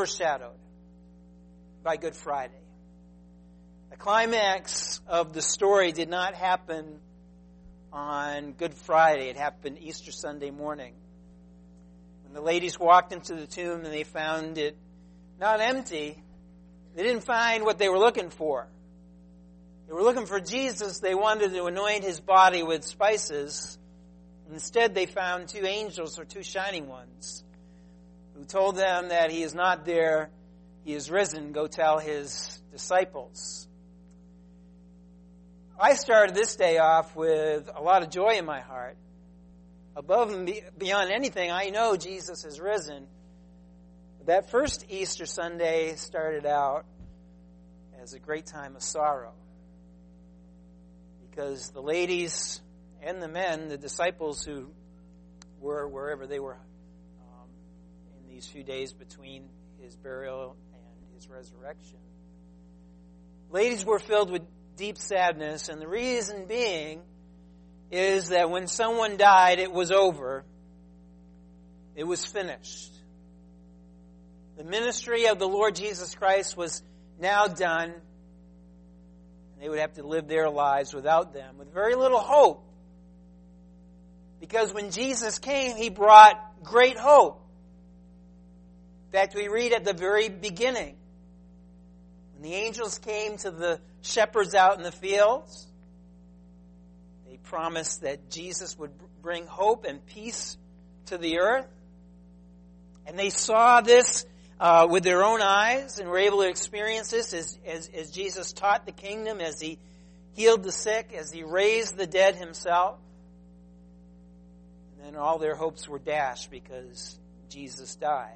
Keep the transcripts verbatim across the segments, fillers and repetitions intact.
overshadowed by Good Friday. The climax of the story did not happen on Good Friday. It happened Easter Sunday morning. When the ladies walked into the tomb and they found it not empty, they didn't find what they were looking for. They were looking for Jesus. They wanted to anoint his body with spices. Instead, they found two angels, or two shining ones, who told them that he is not there, he is risen. Go tell his disciples. I started this day off with a lot of joy in my heart. Above and beyond anything, I know Jesus is risen. But that first Easter Sunday started out as a great time of sorrow. Because the ladies and the men, the disciples who were wherever they were um, in these few days between his burial and his resurrection, ladies were filled with deep sadness, and the reason being is that when someone died, it was over. It was finished. The ministry of the Lord Jesus Christ was now done, and they would have to live their lives without them, with very little hope. Because when Jesus came, he brought great hope. In fact, we read at the very beginning, when the angels came to the shepherds out in the fields, they promised that Jesus would bring hope and peace to the earth. And they saw this uh, with their own eyes and were able to experience this as, as, as Jesus taught the kingdom, as he healed the sick, as he raised the dead himself. And then all their hopes were dashed because Jesus died.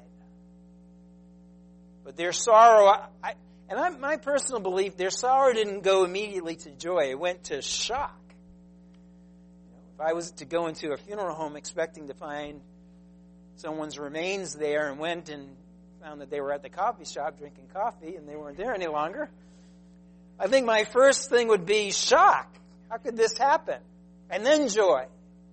But their sorrow, I, and I, my personal belief, their sorrow didn't go immediately to joy. It went to shock. You know, if I was to go into a funeral home expecting to find someone's remains there and went and found that they were at the coffee shop drinking coffee and they weren't there any longer, I think my first thing would be shock. How could this happen? And then joy.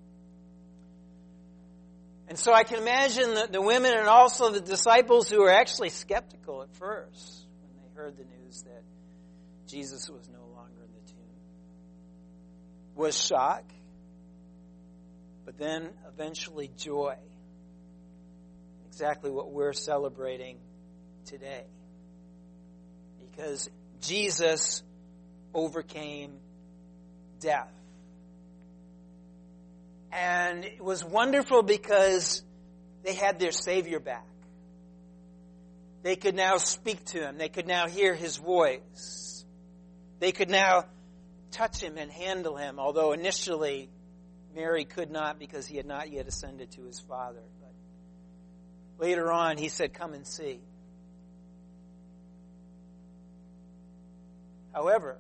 And so I can imagine the, the women and also the disciples who were actually skeptical at first when they heard the news that Jesus was no longer in the tomb. Was shock, but then eventually joy. Exactly what we're celebrating today. Because Jesus overcame death. And it was wonderful because they had their Savior back. They could now speak to him. They could now hear his voice. They could now touch him and handle him, although initially Mary could not because he had not yet ascended to his Father. But later on, he said, "Come and see." However,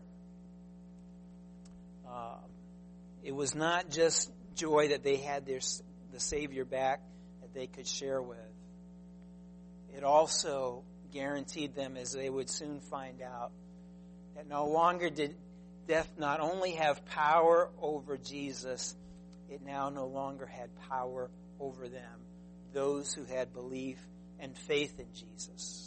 um, it was not just joy that they had their the Savior back that they could share with. It also guaranteed them, as they would soon find out, that no longer did death not only have power over Jesus, it now no longer had power over them, those who had belief and faith in Jesus.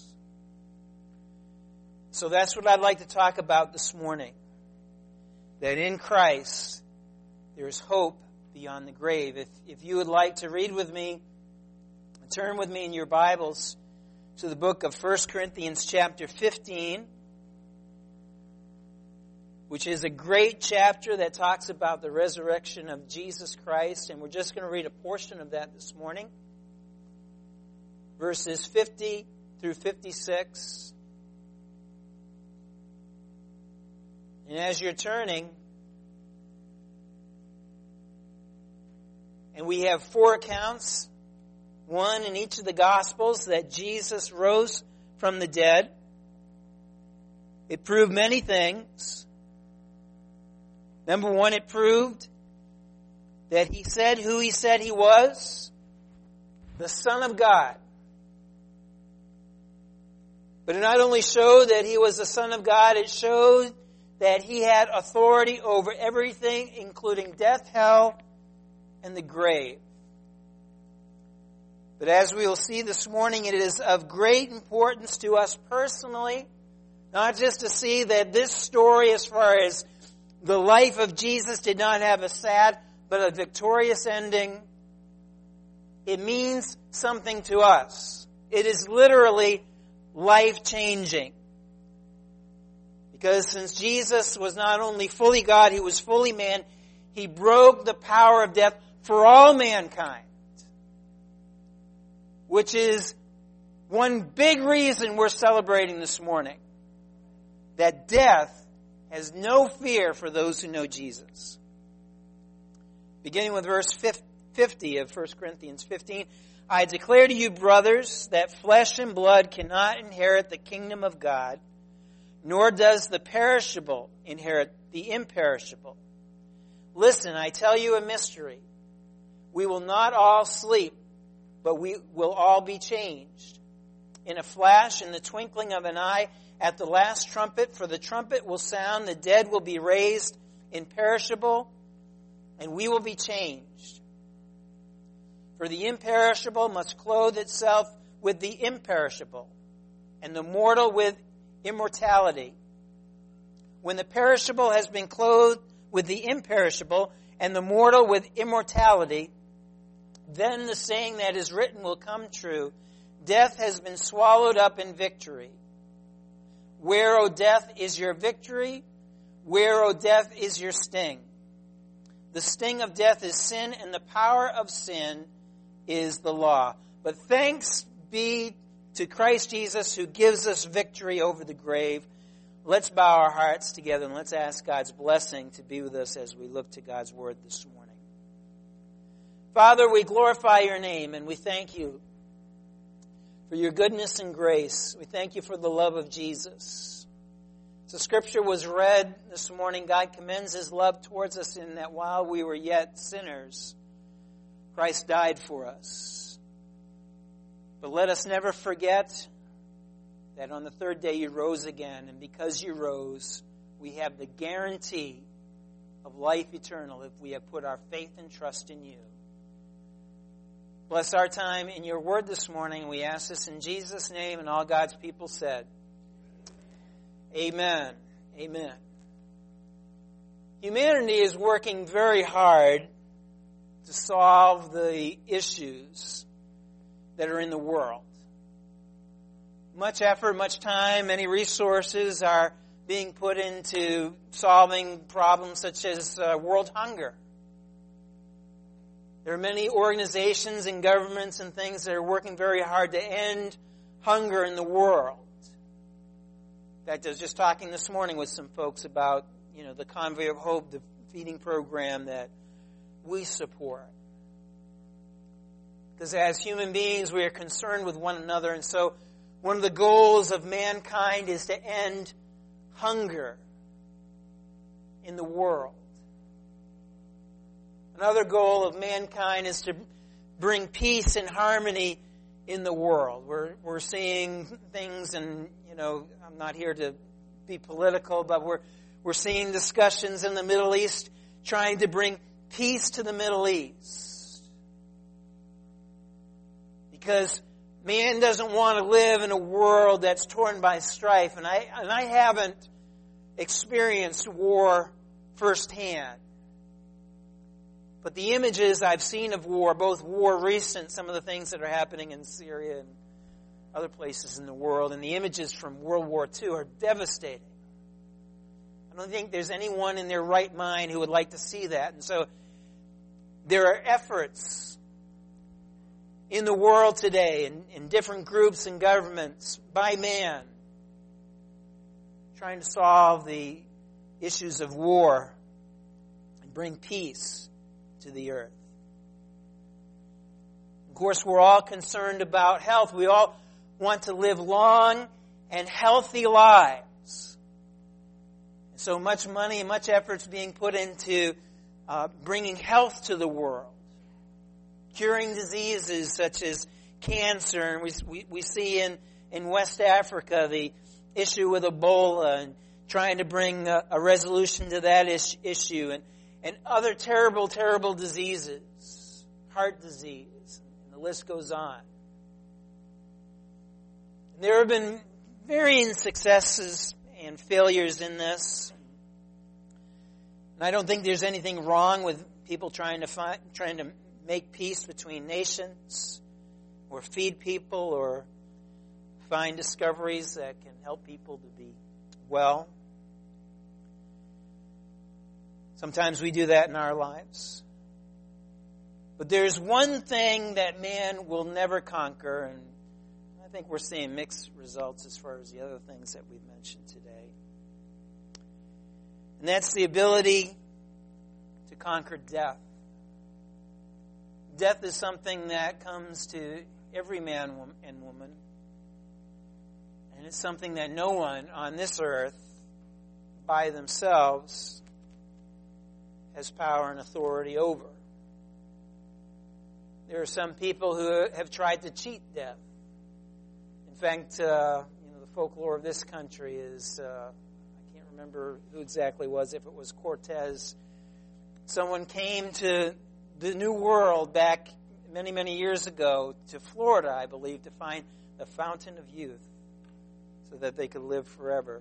So that's what I'd like to talk about this morning. That in Christ there is hope beyond the grave. If, if you would like to read with me, turn with me in your Bibles to the book of First Corinthians chapter fifteen, which is a great chapter that talks about the resurrection of Jesus Christ. And we're just going to read a portion of that this morning. Verses fifty through fifty-six. And as you're turning, and we have four accounts, one in each of the Gospels, that Jesus rose from the dead. It proved many things. Number one, it proved that he said who he said he was, the Son of God. But it not only showed that he was the Son of God, it showed that he had authority over everything, including death, hell, and the grave. But as we will see this morning, it is of great importance to us personally, not just to see that this story, as far as the life of Jesus, did not have a sad but a victorious ending. It means something to us. It is literally life-changing. Because since Jesus was not only fully God, he was fully man, he broke the power of death for all mankind. Which is one big reason we're celebrating this morning. That death has no fear for those who know Jesus. Beginning with verse fifty of First Corinthians fifteen, I declare to you, brothers, that flesh and blood cannot inherit the kingdom of God, nor does the perishable inherit the imperishable. Listen, I tell you a mystery. We will not all sleep, but we will all be changed. In a flash, in the twinkling of an eye, at the last trumpet, for the trumpet will sound, the dead will be raised imperishable, and we will be changed. For the imperishable must clothe itself with the imperishable, and the mortal with immortality. When the perishable has been clothed with the imperishable, and the mortal with immortality, then the saying that is written will come true. Death has been swallowed up in victory. Where, O death, is your victory? Where, O death, is your sting? The sting of death is sin, and the power of sin is the law. But thanks be to Christ Jesus, who gives us victory over the grave. Let's bow our hearts together and let's ask God's blessing to be with us as we look to God's word this morning. Father, we glorify your name and we thank you for your goodness and grace. We thank you for the love of Jesus. So scripture was read this morning. God commends his love towards us in that while we were yet sinners, Christ died for us. But let us never forget that on the third day you rose again. And because you rose, we have the guarantee of life eternal if we have put our faith and trust in you. Bless our time in your word this morning. We ask this in Jesus' name, and all God's people said, amen. Amen. Humanity is working very hard to solve the issues that are in the world. Much effort, much time, many resources are being put into solving problems such as uh, world hunger. There are many organizations and governments and things that are working very hard to end hunger in the world. In fact, I was just talking this morning with some folks about, you know, the Convoy of Hope, the feeding program that we support. Because as human beings, we are concerned with one another, and so one of the goals of mankind is to end hunger in the world. Another goal of mankind is to bring peace and harmony in the world. We're we're seeing things, and you know, I'm not here to be political, but we're we're seeing discussions in the Middle East trying to bring peace to the Middle East. Because man doesn't want to live in a world that's torn by strife, and I and I haven't experienced war firsthand. But the images I've seen of war, both war recent, some of the things that are happening in Syria and other places in the world, and the images from World War Two are devastating. I don't think there's anyone in their right mind who would like to see that. And so there are efforts in the world today, in, in different groups and governments, by man, trying to solve the issues of war and bring peace to the earth. Of course, we're all concerned about health. We all want to live long and healthy lives. And so much money and much effort is being put into uh, bringing health to the world, curing diseases such as cancer. And we we, we see in, in West Africa the issue with Ebola and trying to bring a, a resolution to that is, issue. And And other terrible, terrible diseases, heart disease, and The list goes on. And there have been varying successes and failures in this. And I don't think there's anything wrong with people trying to find, trying to make peace between nations, or feed people, or find discoveries that can help people to be well. Sometimes we do that in our lives. But there's one thing that man will never conquer, and I think we're seeing mixed results as far as the other things that we've mentioned today. And that's the ability to conquer death. Death is something that comes to every man and woman. And it's something that no one on this earth, by themselves, has power and authority over. There are some people who have tried to cheat death. In fact, uh, you know, the folklore of this country is, uh, I can't remember who exactly it was, if it was Cortez. Someone came to the New World back many, many years ago to Florida, I believe, to find the fountain of youth so that they could live forever.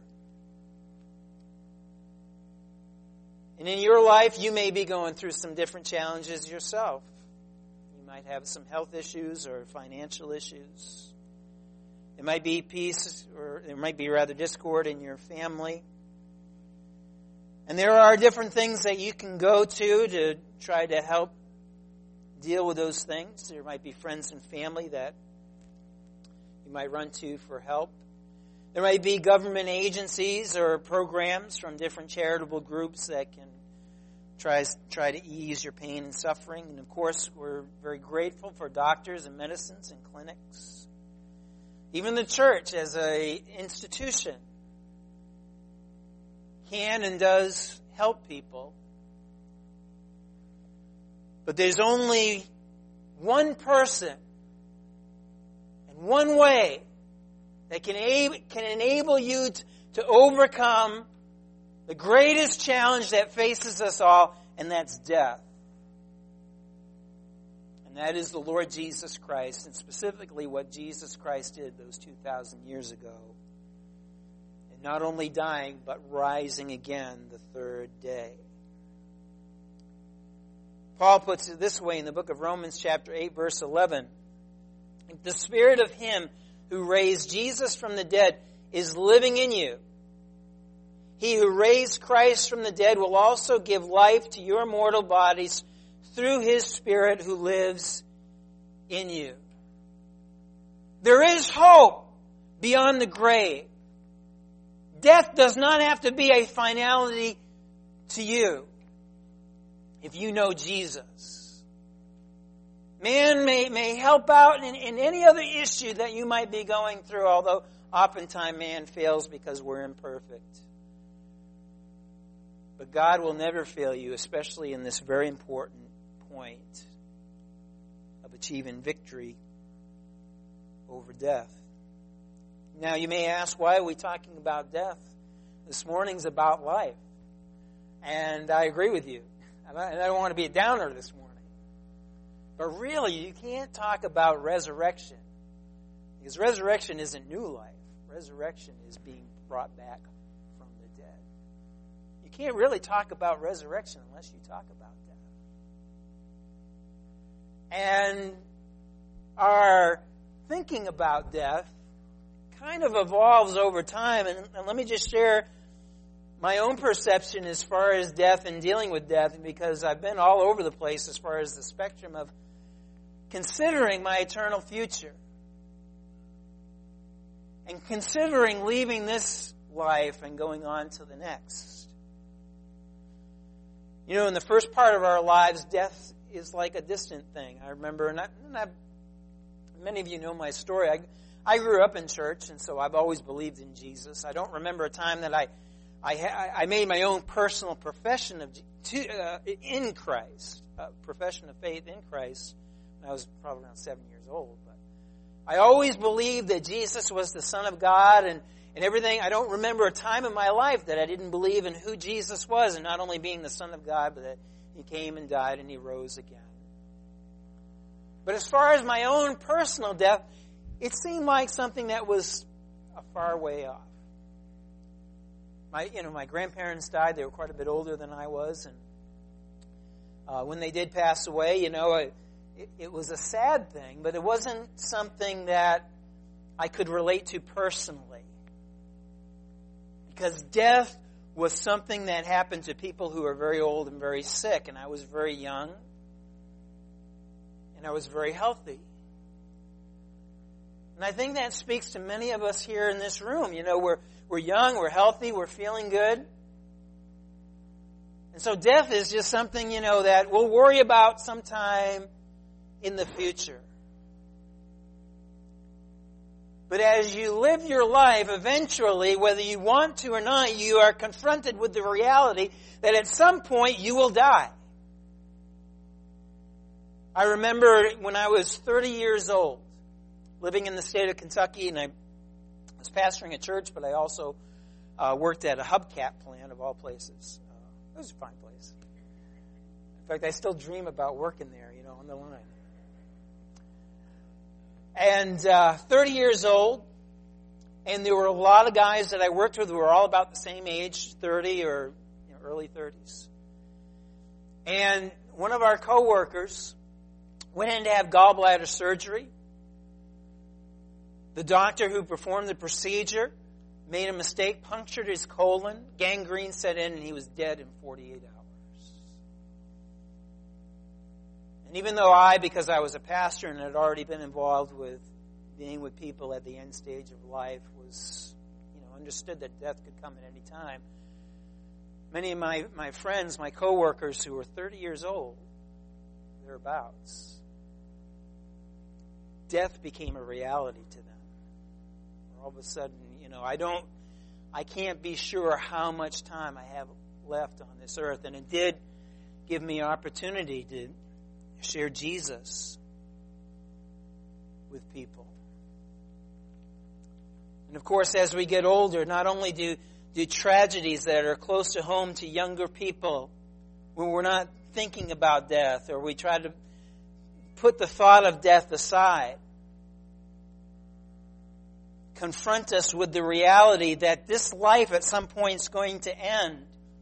And in your life, you may be going through some different challenges yourself. You might have some health issues or financial issues. It might be peace, or there might be rather discord in your family. And there are different things that you can go to to try to help deal with those things. There might be friends and family that you might run to for help. There might be government agencies or programs from different charitable groups that can try, try to ease your pain and suffering. And of course, we're very grateful for doctors and medicines and clinics. Even the church as an institution can and does help people. But there's only one person and one way that can, ab- can enable you to, to overcome the greatest challenge that faces us all, and that's death. And that is the Lord Jesus Christ, and specifically what Jesus Christ did those two thousand years ago. And not only dying, but rising again the third day. Paul puts it this way in the book of Romans chapter eight, verse eleven. The Spirit of Him who raised Jesus from the dead is living in you. He who raised Christ from the dead will also give life to your mortal bodies through His Spirit who lives in you. There is hope beyond the grave. Death does not have to be a finality to you if you know Jesus. Man may, may help out in, in any other issue that you might be going through, although oftentimes man fails because we're imperfect. But God will never fail you, especially in this very important point of achieving victory over death. Now you may ask, why are we talking about death? This morning's about life. And I agree with you. And I don't want to be a downer this morning. But really, you can't talk about resurrection. Because resurrection isn't new life. Resurrection is being brought back from the dead. You can't really talk about resurrection unless you talk about death. And our thinking about death kind of evolves over time. And, and let me just share my own perception as far as death and dealing with death, because I've been all over the place as far as the spectrum of considering my eternal future and considering leaving this life and going on to the next. You know, in the first part of our lives, death is like a distant thing. I remember, and, I, and I, many of you know my story. I, I grew up in church, and so I've always believed in Jesus. I don't remember a time that I I, I made my own personal profession of to, uh, in Christ, uh, profession of faith in Christ. I was probably around seven years old, but I always believed that Jesus was the Son of God and, and everything. I don't remember a time in my life that I didn't believe in who Jesus was, and not only being the Son of God, but that He came and died and He rose again. But as far as my own personal death, it seemed like something that was a far way off. My, you know, my grandparents died. They were quite a bit older than I was, and uh, when they did pass away, you know, it, it, it was a sad thing, but it wasn't something that I could relate to personally. Because death was something that happened to people who are very old and very sick, and I was very young, and I was very healthy. And I think that speaks to many of us here in this room. You know, we're we're young, we're healthy, we're feeling good. And so death is just something, you know, that we'll worry about sometime in the future. But as you live your life, eventually, whether you want to or not, you are confronted with the reality that at some point you will die. I remember when I was thirty years old, living in the state of Kentucky, and I was pastoring a church, but I also uh, worked at a hubcap plant of all places. Uh, it was a fine place. In fact, I still dream about working there, you know, on the line. And uh, thirty years old, and there were a lot of guys that I worked with who were all about the same age, thirty or you know, early thirties. And one of our coworkers went in to have gallbladder surgery. The doctor who performed the procedure made a mistake, punctured his colon, gangrene set in, and he was dead in forty-eight hours. And even though I, because I was a pastor and had already been involved with being with people at the end stage of life, was, you know, understood that death could come at any time, many of my, my friends, my coworkers who were thirty years old, thereabouts, death became a reality to them. All of a sudden, you know, I don't, I can't be sure how much time I have left on this earth. And it did give me opportunity to share Jesus with people. And of course, as we get older, not only do, do tragedies that are close to home to younger people, when we're not thinking about death, or we try to put the thought of death aside, confront us with the reality that this life at some point is going to end.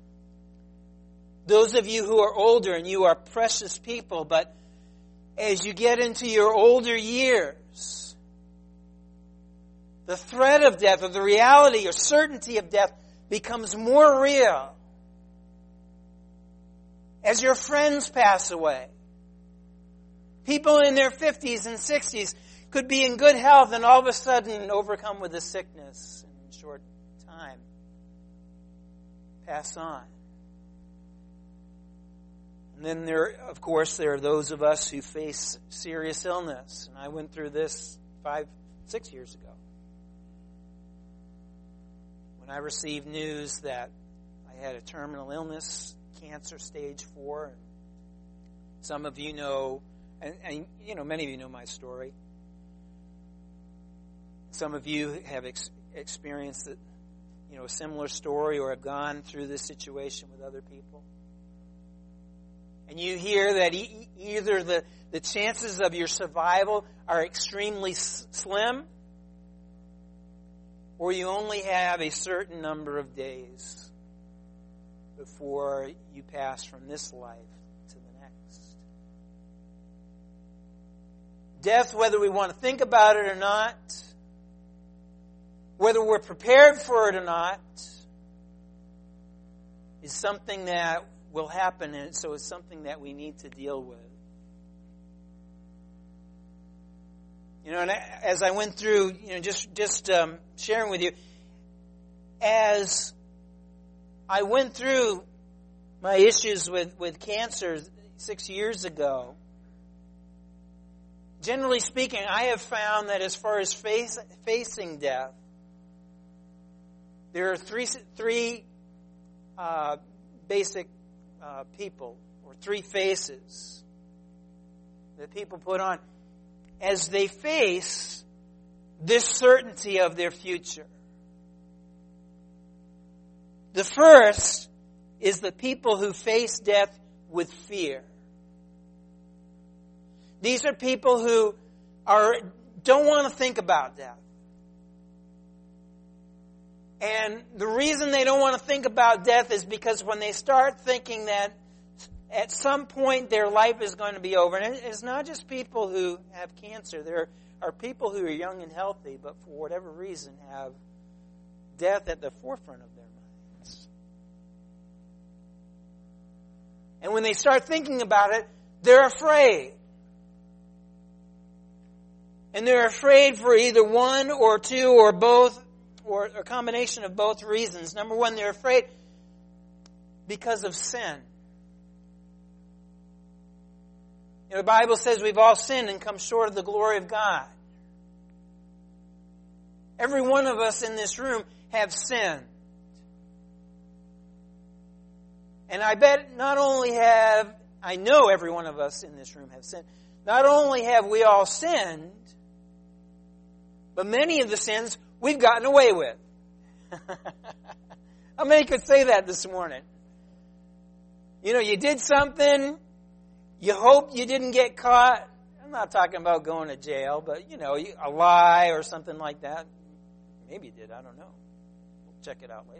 Those of you who are older, and you are precious people, but as you get into your older years, the threat of death, or the reality or certainty of death, becomes more real. As your friends pass away, people in their fifties and sixties could be in good health and all of a sudden overcome with a sickness and in short time pass on. And then there, of course, there are those of us who face serious illness. And I went through this five, six years ago, when I received news that I had a terminal illness, cancer stage four. And some of you know, and, and you know, many of you know my story. Some of you have ex- experienced, it, you know, a similar story, or have gone through this situation with other people. And you hear that e- either the, the chances of your survival are extremely s- slim, or you only have a certain number of days before you pass from this life to the next. Death, whether we want to think about it or not, whether we're prepared for it or not, is something that will happen, and so it's something that we need to deal with. You know, and as I went through, you know, just just um, sharing with you, as I went through my issues with, with cancer six years ago, generally speaking, I have found that as far as face, facing death, there are three three uh, basic uh, people, or three faces that people put on as they face this certainty of their future. The first is the people who face death with fear. These are people who are don't want to think about death. And the reason they don't want to think about death is because when they start thinking that at some point their life is going to be over, and it's not just people who have cancer. There are people who are young and healthy, but for whatever reason have death at the forefront of their minds. And when they start thinking about it, they're afraid. And they're afraid for either one or two or both, or a combination of both reasons. Number one, they're afraid because of sin. You know, the Bible says we've all sinned and come short of the glory of God. Every one of us in this room have sinned. And I bet not only have, I know every one of us in this room have sinned, not only have we all sinned, but many of the sins we've gotten away with. How many could say that this morning? You know, you did something, you hoped you didn't get caught. I'm not talking about going to jail, but, you know, a lie or something like that. Maybe you did, I don't know. We'll check it out later.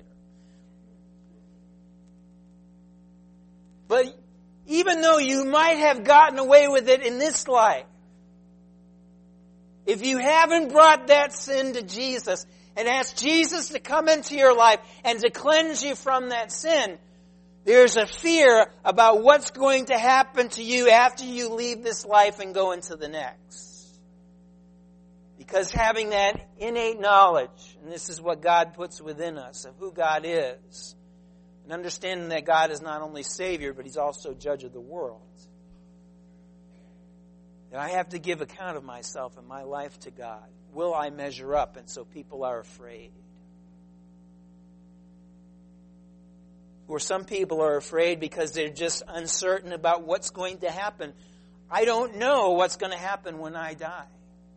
But even though you might have gotten away with it in this life, if you haven't brought that sin to Jesus and asked Jesus to come into your life and to cleanse you from that sin, there's a fear about what's going to happen to you after you leave this life and go into the next. Because having that innate knowledge, and this is what God puts within us, of who God is, and understanding that God is not only Savior, but He's also Judge of the world. That I have to give account of myself and my life to God. Will I measure up? And so people are afraid. Or some people are afraid because they're just uncertain about what's going to happen. I don't know what's going to happen when I die.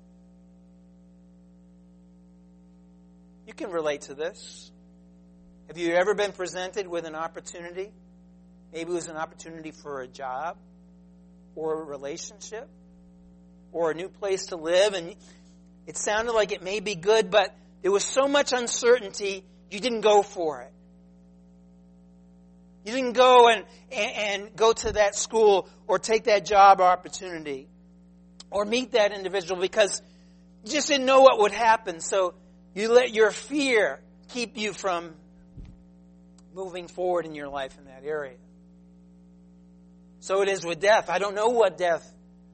You can relate to this. Have you ever been presented with an opportunity? Maybe it was an opportunity for a job or a relationship or a new place to live, and it sounded like it may be good, but there was so much uncertainty, you didn't go for it. You didn't go and, and, and go to that school or take that job opportunity or meet that individual because you just didn't know what would happen. So you let your fear keep you from moving forward in your life in that area. So it is with death. I don't know what death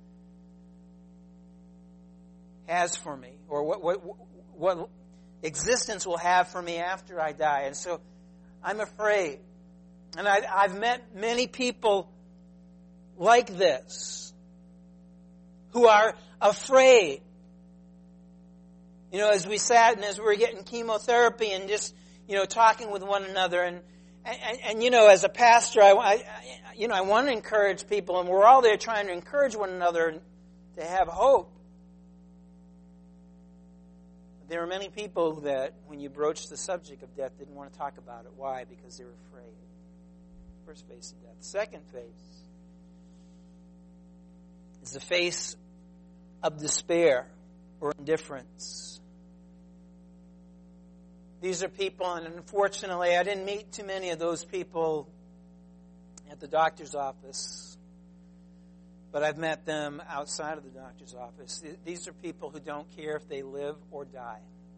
has for me, or what, what what existence will have for me after I die. And so I'm afraid. And I, I've met many people like this who are afraid. You know, as we sat and as we were getting chemotherapy and just, you know, talking with one another. And, and, and you know, as a pastor, I, I, you know, I want to encourage people, and we're all there trying to encourage one another to have hope. There are many people that, when you broached the subject of death, didn't want to talk about it. Why? Because they were afraid. First face of death. Second face is the face of despair or indifference. These are people, and unfortunately, I didn't meet too many of those people at the doctor's office, but I've met them outside of the doctor's office. These are people who don't care if they live or die.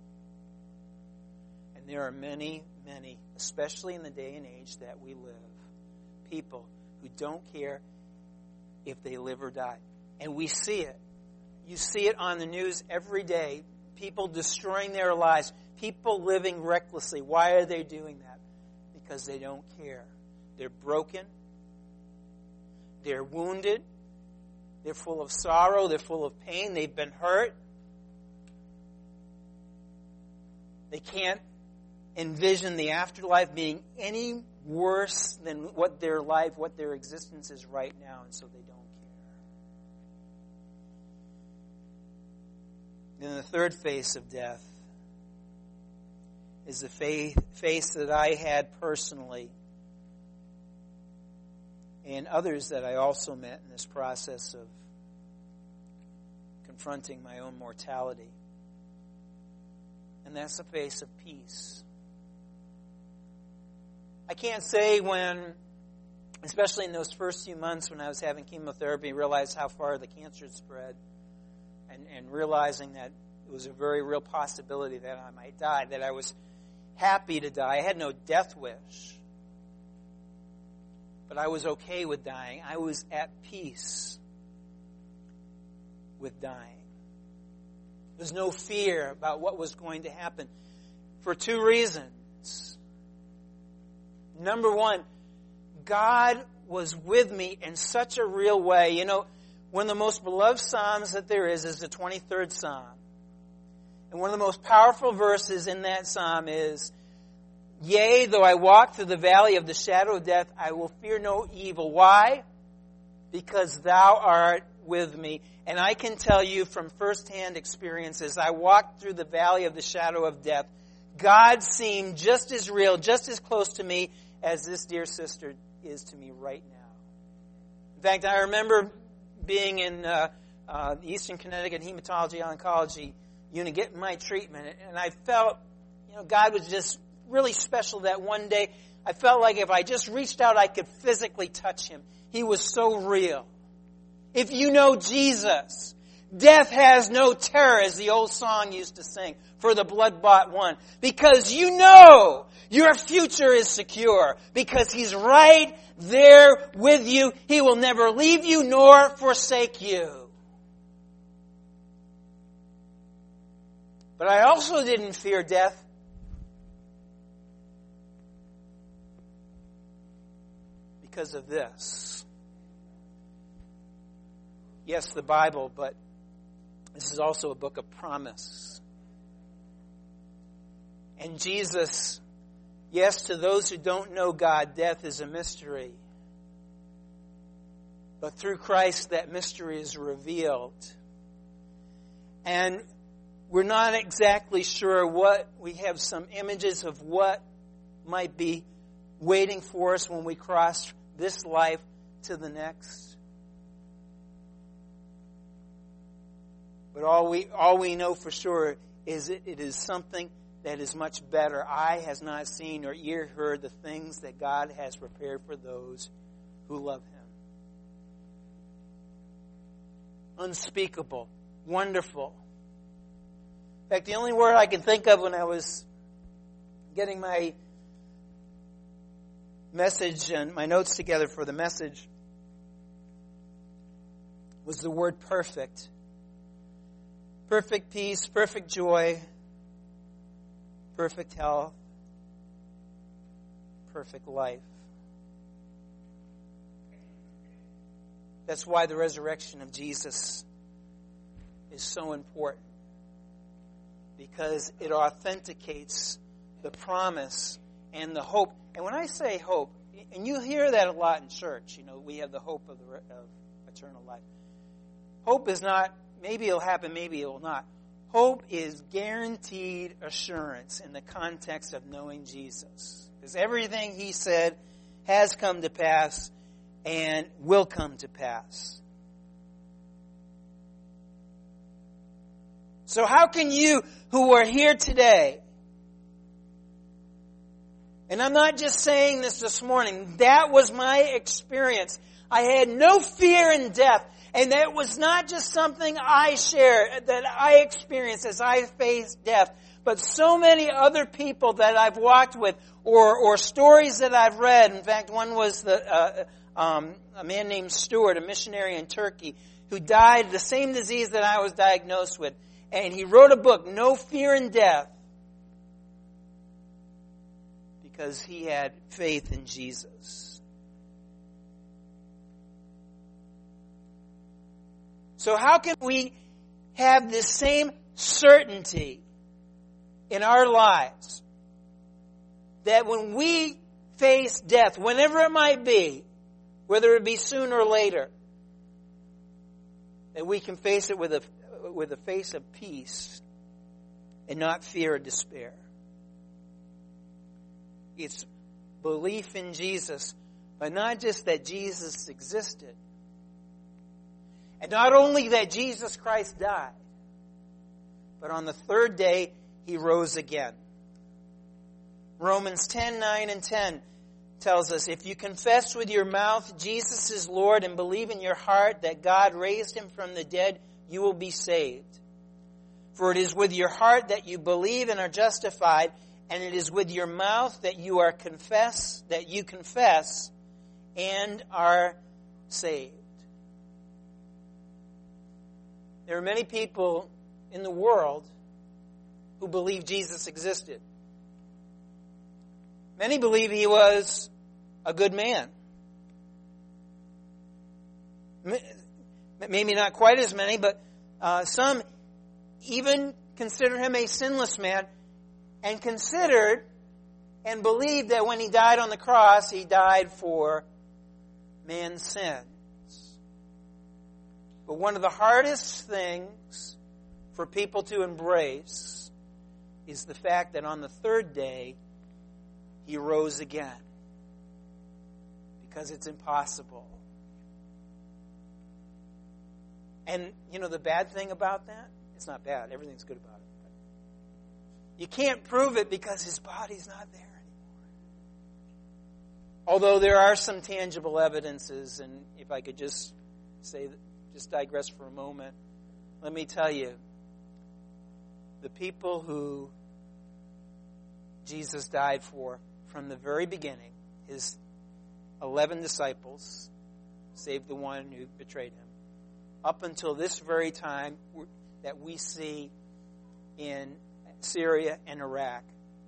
And there are many, many, especially in the day and age that we live, people who don't care if they live or die. And we see it. You see it on the news every day. People destroying their lives. People living recklessly. Why are they doing that? Because they don't care. They're broken. They're wounded. They're full of sorrow. They're full of pain. They've been hurt. They can't envision the afterlife being any worse than what their life, what their existence is right now, and so they don't care. Then the third face of death is the faith, face that I had personally, and others that I also met in this process of confronting my own mortality. And that's the face of peace. I can't say when, especially in those first few months when I was having chemotherapy, realized how far the cancer had spread, and, and realizing that it was a very real possibility that I might die, that I was happy to die. I had no death wish. But I was okay with dying. I was at peace with dying. There's no fear about what was going to happen for two reasons. Number one, God was with me in such a real way. You know, one of the most beloved Psalms that there is is the twenty-third Psalm. And one of the most powerful verses in that Psalm is, "Yea, though I walk through the valley of the shadow of death, I will fear no evil." Why? Because thou art with me. And I can tell you from firsthand experiences, I walked through the valley of the shadow of death. God seemed just as real, just as close to me as this dear sister is to me right now. In fact, I remember being in uh, uh, the Eastern Connecticut Hematology Oncology unit getting my treatment, and I felt, you know, God was just really special that one day. I felt like if I just reached out, I could physically touch him. He was so real. If you know Jesus, death has no terror, as the old song used to sing, for the blood-bought one. Because you know your future is secure. Because He's right there with you. He will never leave you nor forsake you. But I also didn't fear death because of this. Yes, the Bible, but this is also a book of promise. And Jesus, yes, to those who don't know God, death is a mystery. But through Christ, that mystery is revealed. And we're not exactly sure what, we have some images of what might be waiting for us when we cross this life to the next. But all we all we know for sure is it, it is something that is much better. Eye has not seen or ear heard the things that God has prepared for those who love Him. Unspeakable, wonderful. In fact, the only word I can think of when I was getting my message and my notes together for the message was the word perfect. Perfect peace, perfect joy, perfect health, perfect life. That's why the resurrection of Jesus is so important. Because it authenticates the promise and the hope. And when I say hope, and you hear that a lot in church, you know, we have the hope of, the, of eternal life. Hope is not, maybe it'll happen, maybe it will not. Hope is guaranteed assurance in the context of knowing Jesus. Because everything He said has come to pass and will come to pass. So how can you who are here today, and I'm not just saying this this morning, that was my experience. I had no fear in death. And that was not just something I shared, that I experienced as I faced death, but so many other people that I've walked with, or or stories that I've read. In fact, one was the uh, um, a man named Stuart, a missionary in Turkey, who died of the same disease that I was diagnosed with. And he wrote a book, No Fear in Death, because he had faith in Jesus. So how can we have this same certainty in our lives that when we face death, whenever it might be, whether it be sooner or later, that we can face it with a with a face of peace and not fear or despair? It's belief in Jesus, but not just that Jesus existed. And not only that Jesus Christ died, but on the third day He rose again. Romans ten, nine and ten tells us, if you confess with your mouth Jesus is Lord and believe in your heart that God raised Him from the dead, you will be saved. For it is with your heart that you believe and are justified, and it is with your mouth that you are confess, that you confess and are saved. There are many people in the world who believe Jesus existed. Many believe He was a good man. Maybe not quite as many, but uh, some even consider Him a sinless man, and considered and believed that when He died on the cross, He died for man's sins. But one of the hardest things for people to embrace is the fact that on the third day, He rose again. Because it's impossible. And, you know, the bad thing about that? It's not bad. Everything's good about it. You can't prove it because His body's not there anymore. Although there are some tangible evidences, and if I could just say, just digress for a moment, let me tell you, the people who Jesus died for from the very beginning, His eleven disciples, save the one who betrayed Him, up until this very time that we see in Syria and Iraq,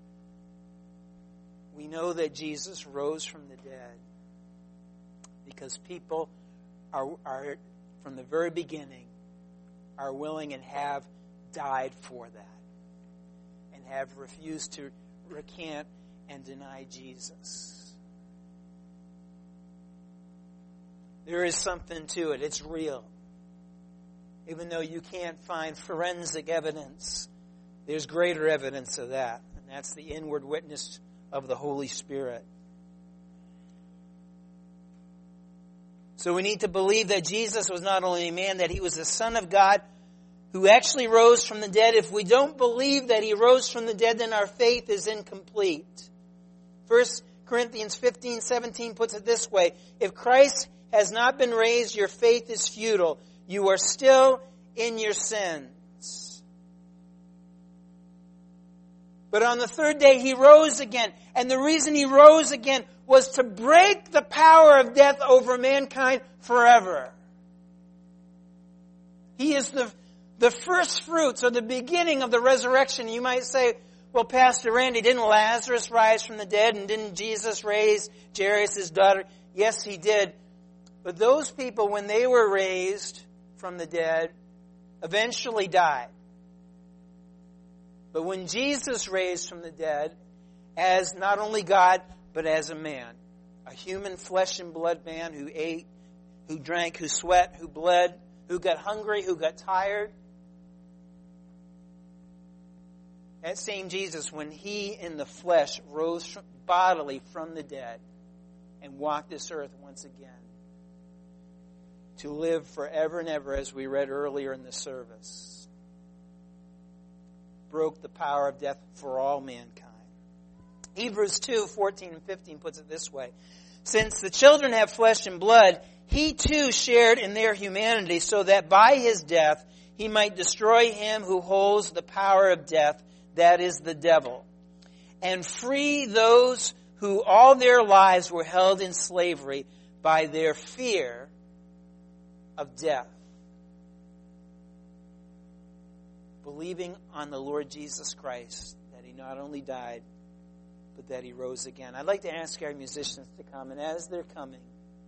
we know that Jesus rose from the dead because people are, are from the very beginning, are willing and have died for that and have refused to recant and deny Jesus. There is something to it. It's real. Even though you can't find forensic evidence, there's greater evidence of that. And that's the inward witness of the Holy Spirit. So we need to believe that Jesus was not only a man, that He was the Son of God who actually rose from the dead. If we don't believe that He rose from the dead, then our faith is incomplete. First Corinthians fifteen, seventeen puts it this way. If Christ has not been raised, your faith is futile. You are still in your sins. But on the third day, He rose again. And the reason He rose again was to break the power of death over mankind forever. He is the, the first fruits or the beginning of the resurrection. You might say, well, Pastor Randy, didn't Lazarus rise from the dead? And didn't Jesus raise Jairus' daughter? Yes, He did. But those people, when they were raised from the dead, eventually died. But when Jesus raised from the dead, as not only God, but as a man, a human flesh and blood man who ate, who drank, who sweat, who bled, who got hungry, who got tired. That same Jesus, when He in the flesh rose from, bodily from the dead and walked this earth once again, to live forever and ever, as we read earlier in the service, broke the power of death for all mankind. Hebrews two, fourteen and fifteen puts it this way. Since the children have flesh and blood, He too shared in their humanity, so that by His death He might destroy him who holds the power of death, that is the devil, and free those who all their lives were held in slavery by their fear of death. Believing on the Lord Jesus Christ, that He not only died, but that He rose again. I'd like to ask our musicians to come, and as they're coming,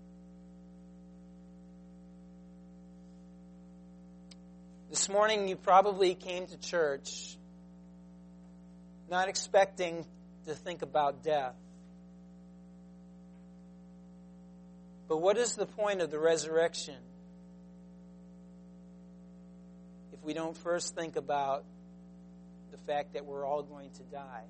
this morning you probably came to church not expecting to think about death. But what is the point of the resurrection if we don't first think about the fact that we're all going to die?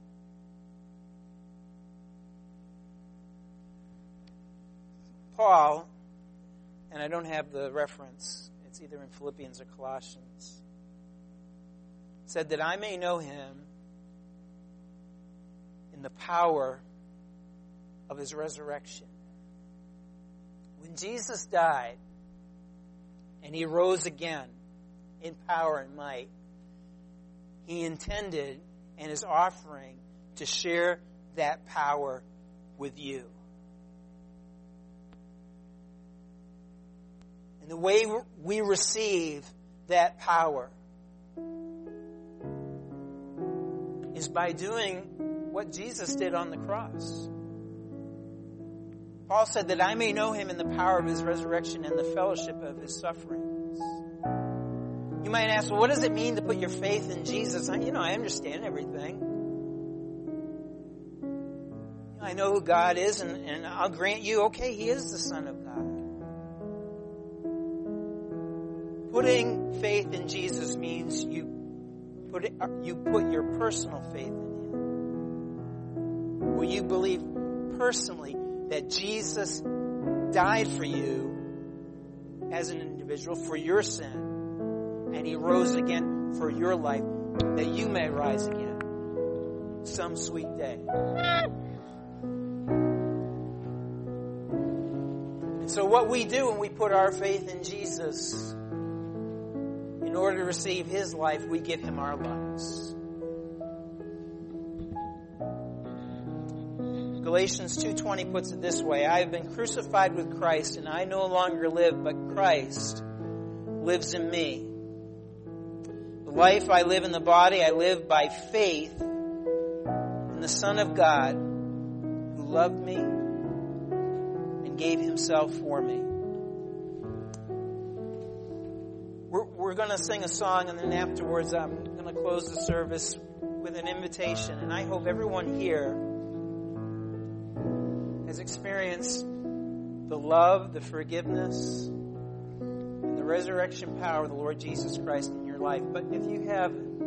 Paul, and I don't have the reference It's either in Philippians or Colossians. It said that I may know him in the power of his resurrection. When Jesus died and he rose again in power and might, he intended and is offering to share that power with you. And the way we receive that power is by doing what Jesus did on the cross. Paul said that I may know him in the power of his resurrection and the fellowship of his sufferings. You might ask, well, what does it mean to put your faith in Jesus? I, you know, I understand everything. I know who God is, and, and I'll grant you, okay, he is the Son of God. Putting faith in Jesus means you put it, you put your personal faith in him. Will you believe personally that Jesus died for you as an individual for your sin, and he rose again for your life, that you may rise again some sweet day? And so what we do when we put our faith in Jesus, in order to receive his life, we give him our lives. Galatians two twenty puts it this way: I have been crucified with Christ, and I no longer live, but Christ lives in me. The life I live in the body, I live by faith in the Son of God, who loved me and gave himself for me. We're, we're going to sing a song, and then afterwards I'm going to close the service with an invitation. And I hope everyone here has experienced the love, the forgiveness, and the resurrection power of the Lord Jesus Christ in your life. But if you haven't,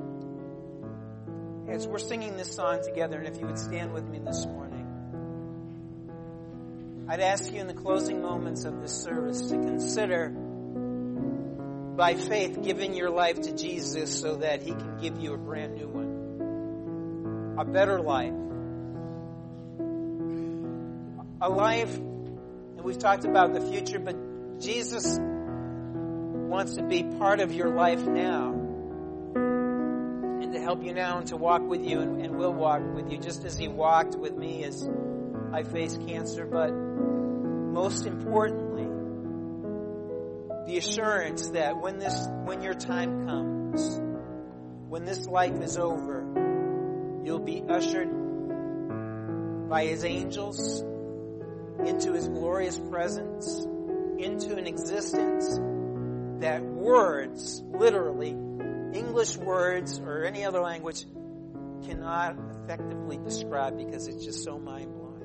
as we're singing this song together, and if you would stand with me this morning, I'd ask you in the closing moments of this service to consider, by faith, giving your life to Jesus so that he can give you a brand new one, a better life. A life, and we've talked about the future, but Jesus wants to be part of your life now and to help you now and to walk with you, and, and will walk with you just as he walked with me as I faced cancer. But most importantly, the assurance that when this, when your time comes, when this life is over, you'll be ushered by his angels into his glorious presence, into an existence that words, literally, English words or any other language, cannot effectively describe, because it's just so mind-blowing.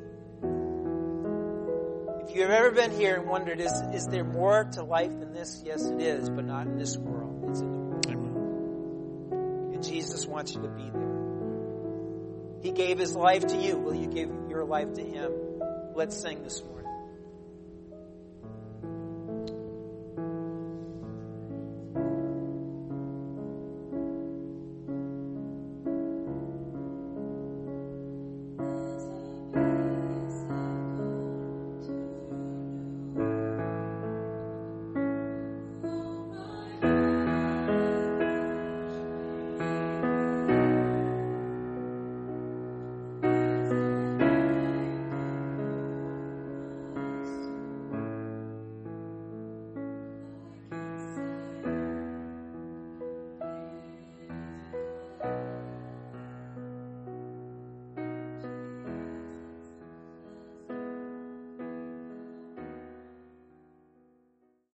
If you've ever been here and wondered, is, is there more to life than this? Yes, it is, but not in this world. It's in the world. Amen. And Jesus wants you to be there. He gave his life to you. Will you give your life to him? Let's sing this morning.